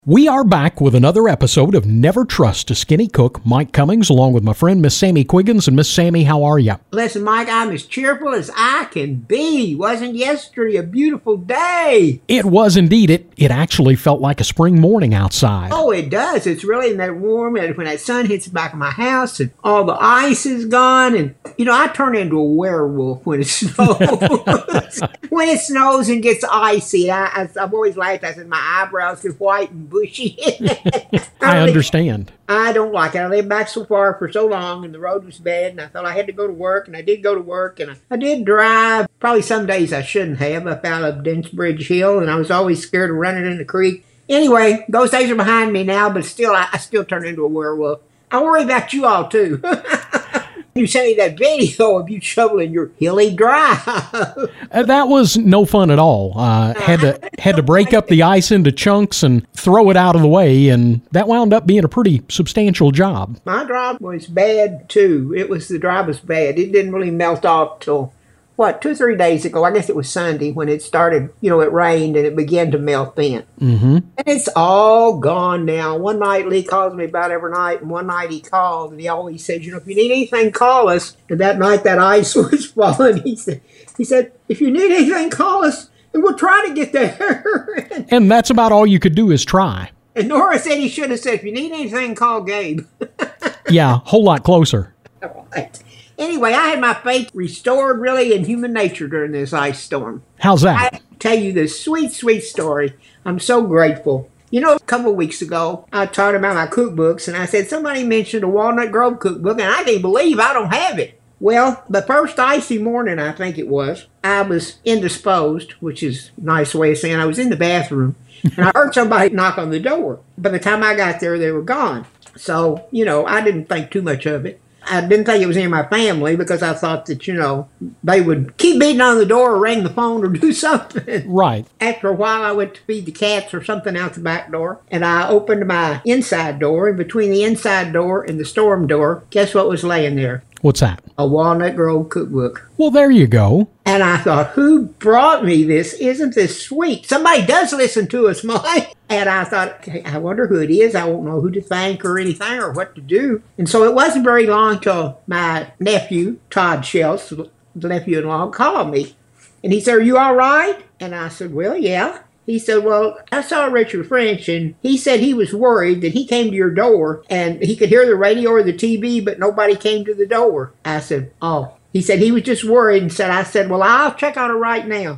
We are back with another episode of Never Trust a Skinny Cook. Mike Cummings, along with my friend Miss Sammy Quiggins. And Miss Sammy, how are you? Listen, Mike, I'm as cheerful as I can be. Wasn't yesterday a beautiful day? It was indeed. It actually felt like a spring morning outside. Oh, it does. It's really that warm, and when that sun hits the back of my house and all the ice is gone. And, you know, I turn into a werewolf when it snows. When it snows and gets icy, I've always laughed. I said my eyebrows get white and bushy. I understand. I don't like it. I lived back so far for so long, and the road was bad, and I thought I had to go to work, and I did go to work, and I did drive. Probably some days I shouldn't have, up out of Densbridge Hill, and I was always scared of running in the creek. Anyway, those days are behind me now, but still, I still turn into a werewolf. I worry about you all, too. You sent me that video of you shoveling your hilly drive. That was no fun at all. Had to break up the ice into chunks and throw it out of the way, and that wound up being a pretty substantial job. My drive was bad, too. The drive was bad. It didn't really melt off till, 2 or 3 days ago. I guess it was Sunday when it started, it rained and it began to melt then. Mm-hmm. And it's all gone now. One night, Lee calls me about every night, and one night he called, and he always says, if you need anything, call us. And that night, that ice was falling. He said, if you need anything, call us, and we'll try to get there. And that's about all you could do is try. And Nora said he should have said, if you need anything, call Gabe. Yeah, a whole lot closer. All right. Anyway, I had my faith restored, really, in human nature during this ice storm. How's that? I tell you this sweet, sweet story. I'm so grateful. A couple of weeks ago, I talked about my cookbooks, and I said somebody mentioned a Walnut Grove cookbook, and I didn't believe I don't have it. Well, the first icy morning, I think it was, I was indisposed, which is a nice way of saying I was in the bathroom, and I heard somebody knock on the door. By the time I got there, they were gone. So, I didn't think too much of it. I didn't think it was in my family because I thought that, they would keep beating on the door or ring the phone or do something. Right. After a while, I went to feed the cats or something out the back door, and I opened my inside door, and between the inside door and the storm door, guess what was laying there? What's that? A Walnut Grove cookbook. Well, there you go. And I thought, who brought me this? Isn't this sweet? Somebody does listen to us, Mike. And I thought, okay, I wonder who it is. I won't know who to thank or anything or what to do. And so it wasn't very long till my nephew, Todd Shells, the nephew-in-law, called me. And he said, are you all right? And I said, well, yeah. He said, well, I saw Richard French, and he said he was worried that he came to your door, and he could hear the radio or the TV, but nobody came to the door. I said, oh. He said he was just worried, and I said, well, I'll check on it right now.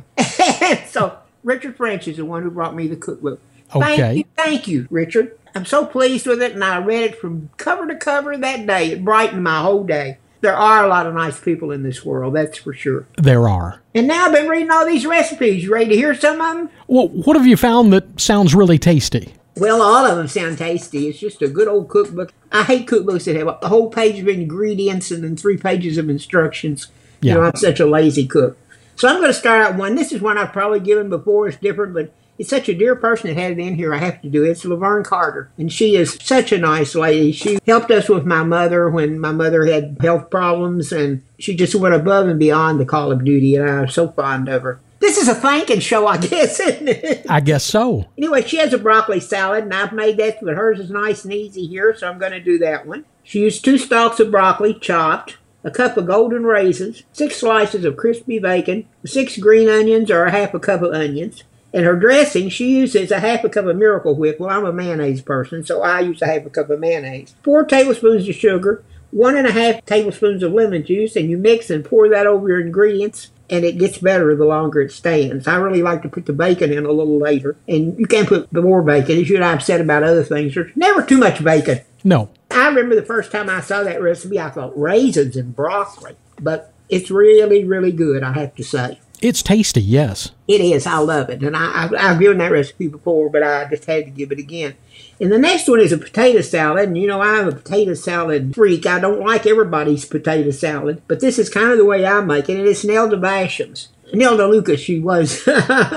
So Richard French is the one who brought me the cookbook. Okay. Thank you, Richard. I'm so pleased with it, and I read it from cover to cover that day. It brightened my whole day. There are a lot of nice people in this world, that's for sure. There are. And now I've been reading all these recipes. You ready to hear some of them? Well, what have you found that sounds really tasty? Well, all of them sound tasty. It's just a good old cookbook. I hate cookbooks that have a whole page of ingredients and then 3 pages of instructions. Yeah. I'm such a lazy cook. So I'm going to start out one. This is one I've probably given before. It's different, but it's such a dear person that had it in here. I have to do it. It's Laverne Carter. And she is such a nice lady. She helped us with my mother when my mother had health problems, and she just went above and beyond the call of duty, and I was so fond of her. This is a thanking show, I guess, isn't it? I guess so. Anyway, she has a broccoli salad, and I've made that, but hers is nice and easy here, so I'm going to do that one. She used 2 stalks of broccoli, chopped, a cup of golden raisins, 6 slices of crispy bacon, 6 green onions or a half a cup of onions. And her dressing, she uses a half a cup of Miracle Whip. Well, I'm a mayonnaise person, so I use a half a cup of mayonnaise. 4 tablespoons of sugar, 1.5 tablespoons of lemon juice, and you mix and pour that over your ingredients, and it gets better the longer it stands. I really like to put the bacon in a little later, and you can put more bacon. As you and I have said about other things, there's never too much bacon. No. I remember the first time I saw that recipe, I thought raisins and broccoli, but it's really, really good, I have to say. It's tasty, yes. It is. I love it. And I've given that recipe before, but I just had to give it again. And the next one is a potato salad. And, I'm a potato salad freak. I don't like everybody's potato salad, but this is kind of the way I make it. And it's Nelda Basham's. Nelda Lucas, she was.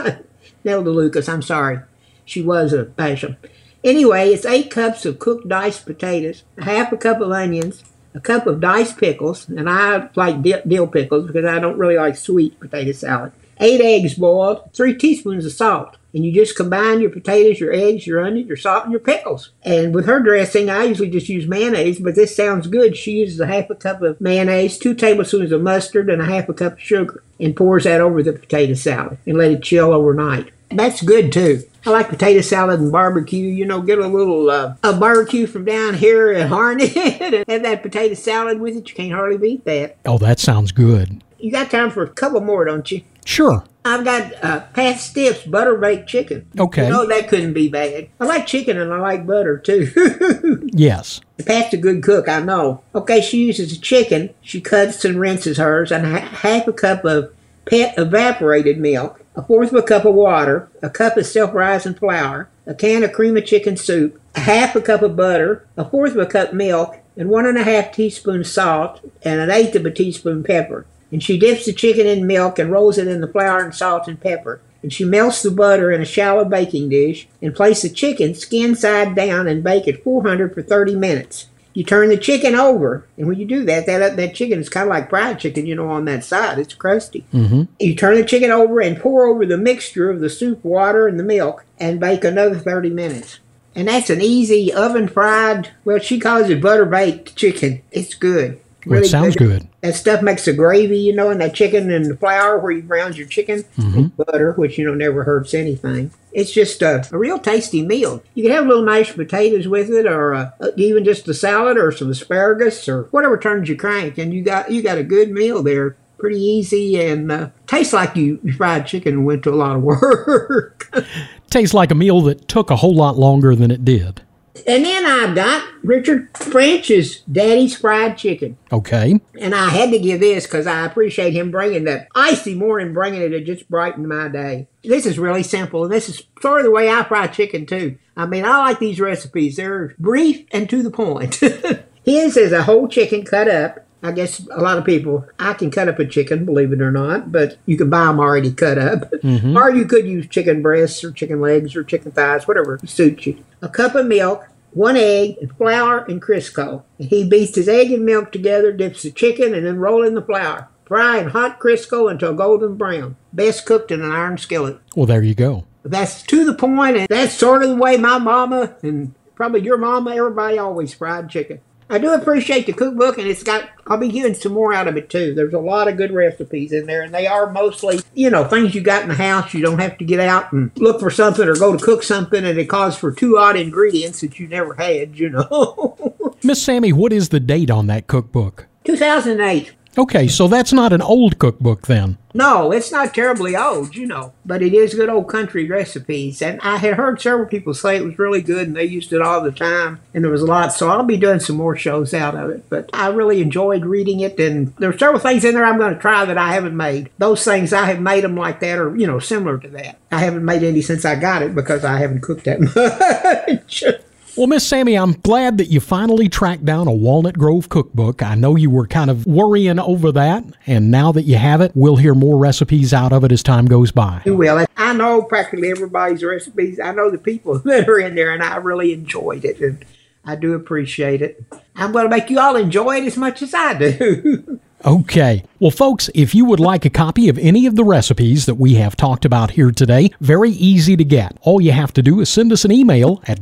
Nelda Lucas, I'm sorry. She was a Basham. Anyway, it's 8 cups of cooked diced potatoes, a half a cup of onions, a cup of diced pickles, and I like dill pickles because I don't really like sweet potato salad. 8 eggs boiled, 3 teaspoons of salt. And you just combine your potatoes, your eggs, your onion, your salt, and your pickles. And with her dressing, I usually just use mayonnaise, but this sounds good. She uses a half a cup of mayonnaise, 2 tablespoons of mustard, and a half a cup of sugar, and pours that over the potato salad and let it chill overnight. That's good, too. I like potato salad and barbecue. You know, get a little a barbecue from down here at Harnett and have that potato salad with it. You can't hardly beat that. Oh, that sounds good. You got time for a couple more, don't you? Sure. I've got Pat Stiff's butter-baked chicken. Okay. You know, that couldn't be bad. I like chicken and I like butter, too. Yes. Pat's a good cook, I know. Okay, she uses the chicken. She cuts and rinses hers, and half a cup of Pet evaporated milk, a fourth of a cup of water, a cup of self-rising flour, a can of cream of chicken soup, a half a cup of butter, a fourth of a cup milk, and 1½ teaspoon salt, and 1/8 of a teaspoon pepper. And she dips the chicken in milk and rolls it in the flour and salt and pepper. And she melts the butter in a shallow baking dish and place the chicken skin side down and bake at 400 for 30 minutes. You turn the chicken over, and when you do that, that chicken is kind of like fried chicken, you know, on that side. It's crusty. Mm-hmm. You turn the chicken over and pour over the mixture of the soup, water, and the milk, and bake another 30 minutes. And that's an easy oven-fried, well, she calls it butter-baked chicken. It's good. Well, it sounds good. That stuff makes a gravy, you know, and that chicken and the flour where you brown your chicken, and butter, which, you know, never hurts anything. It's just a real tasty meal. You can have little mashed potatoes with it, or even just a salad, or some asparagus, or whatever turns your crank, and you got a good meal there. Pretty easy, and tastes like you fried chicken and went to a lot of work. Tastes like a meal that took a whole lot longer than it did. And then I've got Richard French's Daddy's Fried Chicken. Okay. And I had to give this because I appreciate him bringing that icy morning, bringing it. It just brightened my day. This is really simple, and this is sort of the way I fry chicken, too. I mean, I like these recipes. They're brief and to the point. His is a whole chicken cut up. I guess a lot of people, I can cut up a chicken, believe it or not, but you can buy them already cut up. Mm-hmm. Or you could use chicken breasts or chicken legs or chicken thighs, whatever suits you. A cup of milk, 1 egg, and flour and Crisco. He beats his egg and milk together, dips the chicken, and then roll in the flour. Fry in hot Crisco until golden brown. Best cooked in an iron skillet. Well, there you go. That's to the point, and that's sort of the way my mama, and probably your mama, everybody always fried chicken. I do appreciate the cookbook, and I'll be giving some more out of it, too. There's a lot of good recipes in there, and they are mostly, you know, things you got in the house. You don't have to get out and look for something or go to cook something, and it calls for 2 odd ingredients that you never had, you know. Miss Sammy, what is the date on that cookbook? 2008. Okay, so that's not an old cookbook then. No, it's not terribly old, you know, but it is good old country recipes. And I had heard several people say it was really good and they used it all the time, and there was a lot, so I'll be doing some more shows out of it. But I really enjoyed reading it, and there are several things in there I'm going to try that I haven't made. Those things, I have made them like that, or, you know, similar to that. I haven't made any since I got it because I haven't cooked that much. Well, Miss Sammy, I'm glad that you finally tracked down a Walnut Grove cookbook. I know you were kind of worrying over that, and now that you have it, we'll hear more recipes out of it as time goes by. You will. I know practically everybody's recipes. I know the people that are in there, and I really enjoyed it, and I do appreciate it. I'm going to make you all enjoy it as much as I do. Okay. Well, folks, if you would like a copy of any of the recipes that we have talked about here today, very easy to get. All you have to do is send us an email at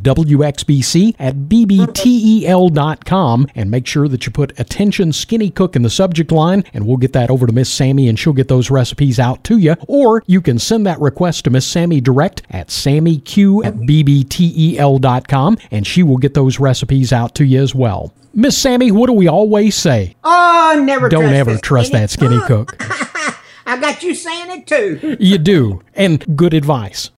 wxbc@bbtel.com and make sure that you put "Attention Skinny Cook" in the subject line, and we'll get that over to Miss Sammy and she'll get those recipes out to you. Or you can send that request to Miss Sammy direct at sammyq@bbtel.com, and she will get those recipes out to you as well. Miss Sammy, what do we always say? Oh, never Don't ever trust that skinny cook. I got you saying it too. You do, and good advice.